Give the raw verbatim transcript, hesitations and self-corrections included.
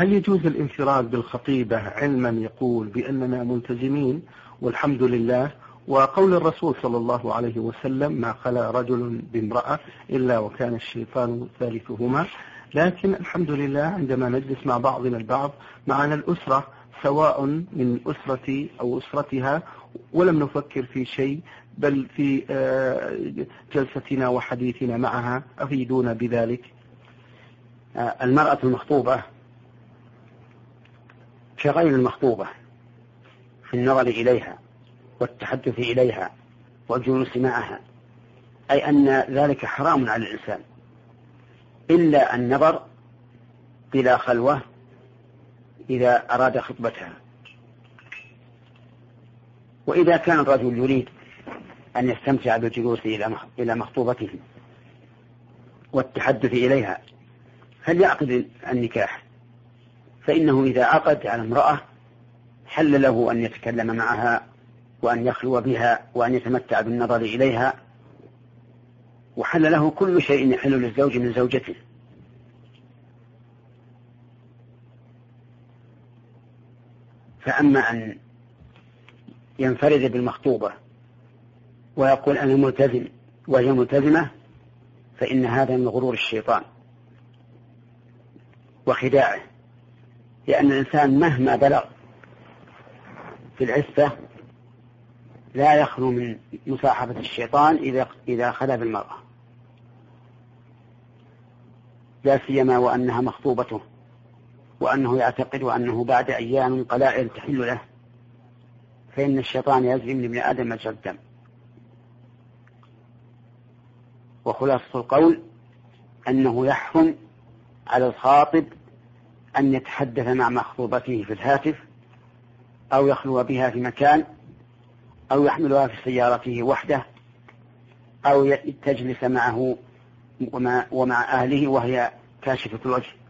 هل يجوز الانفراد بالخطيبة علما يقول بأننا ملتزمين والحمد لله، وقول الرسول صلى الله عليه وسلم ما خلا رجل بامرأة إلا وكان الشيطان ثالثهما، لكن الحمد لله عندما نجلس مع بعضنا البعض معنا الأسرة سواء من أسرتي أو أسرتها ولم نفكر في شيء بل في جلستنا وحديثنا معها، أفيدونا بذلك. المرأة المخطوبة كغير المخطوبة في النظر إليها والتحدث إليها والجلوس معها، أي أن ذلك حرام على الإنسان إلا النظر بلا خلوة إذا أراد خطبتها. وإذا كان الرجل يريد أن يستمتع بالجلوس إلى مخطوبته والتحدث إليها فليعقد النكاح، فإنه إذا عقد على امرأة حل له أن يتكلم معها وأن يخلو بها وأن يتمتع بالنظر إليها، وحل له كل شيء يحل للزوج من زوجته. فأما أن ينفرد بالمخطوبة ويقول أنا ملتزم وهي ملتزمة فإن هذا من غرور الشيطان وخداعه، لأن الإنسان مهما بلغ في العفة لا يخلو من مصاحبة الشيطان إذا إذا خلا بالمرأة، لا سيما وأنها مخطوبته وأنه يعتقد أنه بعد أيام قلائل تحل له، فإن الشيطان يزرم لابن آدم مجرى الدم. وخلاصة القول أنه يحرم على الخاطب أن يتحدث مع مخطوبته في الهاتف أو يخلو بها في مكان أو يحملها في سيارته وحده أو تجلس معه ومع أهله وهي كاشفة الوجه.